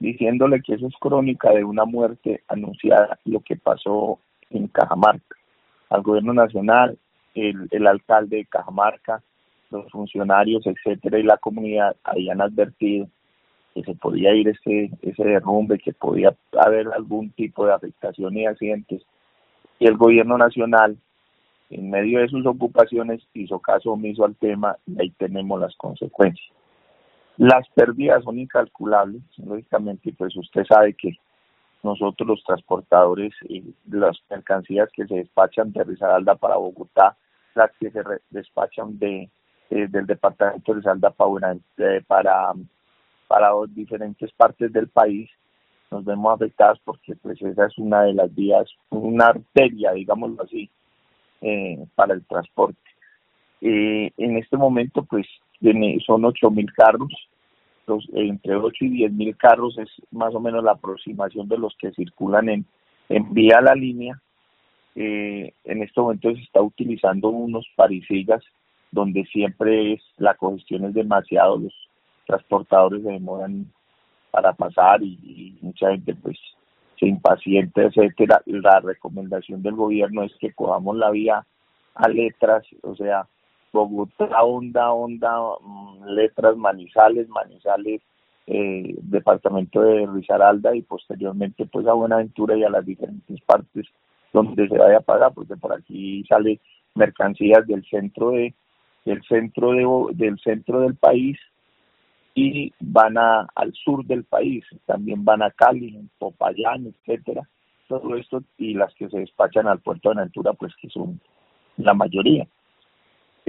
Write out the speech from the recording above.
diciéndole que eso es crónica de una muerte anunciada, lo que pasó en Cajamarca. Al gobierno nacional, el alcalde de Cajamarca, los funcionarios, etcétera, y la comunidad habían advertido que se podía ir ese derrumbe, que podía haber algún tipo de afectación y accidentes, y el gobierno nacional, en medio de sus ocupaciones, hizo caso omiso al tema, y ahí tenemos las consecuencias. Las pérdidas son incalculables, lógicamente, pues usted sabe que nosotros los transportadores, las mercancías que se despachan de Risaralda para Bogotá, las que se despachan del departamento de Risaralda para diferentes partes del país, nos vemos afectadas porque pues esa es una de las vías, una arteria, digámoslo así, para el transporte. En este momento pues son 8.000 carros, entre 8 y 10.000 carros es más o menos la aproximación de los que circulan en vía la línea. En este momento se está utilizando unos parisillas donde siempre la congestión es demasiado, los transportadores se demoran para pasar y mucha gente pues se impacienta, etcétera. La recomendación del gobierno es que cojamos la vía a letras, o sea, Bogotá, Honda, Letras, Manizales, departamento de Risaralda y posteriormente pues a Buenaventura y a las diferentes partes donde se vaya a pagar, porque por aquí sale mercancías del centro del país y van al sur del país, también van a Cali, Popayán, etcétera, todo esto, y las que se despachan al puerto de Buenaventura pues que son la mayoría.